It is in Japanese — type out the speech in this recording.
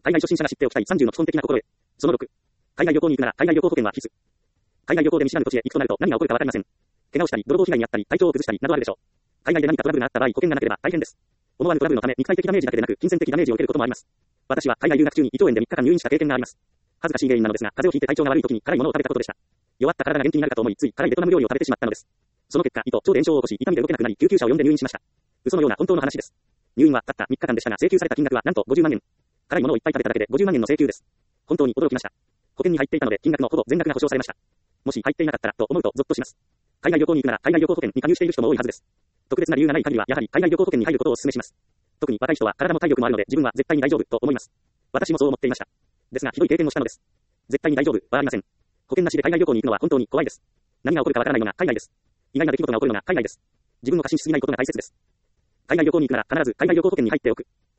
海外初心者が知っておきたい30の基本的な心得。その6。海外旅行に行くなら海外旅行保険は必須。海外旅行で見知らぬ土地へ行くとなると何が起こるかわかりません。怪我をしたり、泥棒被害にあったり、体調を崩したりなどあるでしょう。海外で何かトラブルがあった場合、保険がなければ大変です。思わぬトラブルのため肉体的ダメージだけでなく金銭的ダメージを受けることもあります。私は海外留学中に胃腸炎で3日間入院した経験があります。恥ずかしい原因なのですが、風邪をひいて体調が悪い時に辛いものを食べたことでした。弱った体が元気になるかと思い、つい辛いベトナム料理を食べてしまったのです。その結果、胃と腸で炎症を起こし、痛みで動けなくなり、救急車を呼んで入院しました。嘘のような本当の話です。入院はたった3日間でしたが、請求された金額はなんと50万円。辛いものをいっぱい食べただけで50万円の請求です。本当に驚きました。保険に入っていたので、金額のほぼ全額が保証されました。もし入っていなかったらと思うとゾッとします。海外旅行に行くなら海外旅行保険に加入している人も多いはずです。特別な理由がない限りはやはり海外旅行保険に入ることをお勧めします。特に若い人は体も体力もあるので自分は絶対に大丈夫と思います。私もそう思っていました。ですがひどい経験をしたのです。絶対に大丈夫はありません。保険なしで海外旅行に行くのは本当に怖いです。何が起こるかわからないのが海外です。意外な出来事が起こるのが海外です。自分の過信しすぎないことが大切です。海外旅行に行くなら必ず海外旅行保険に入っておく。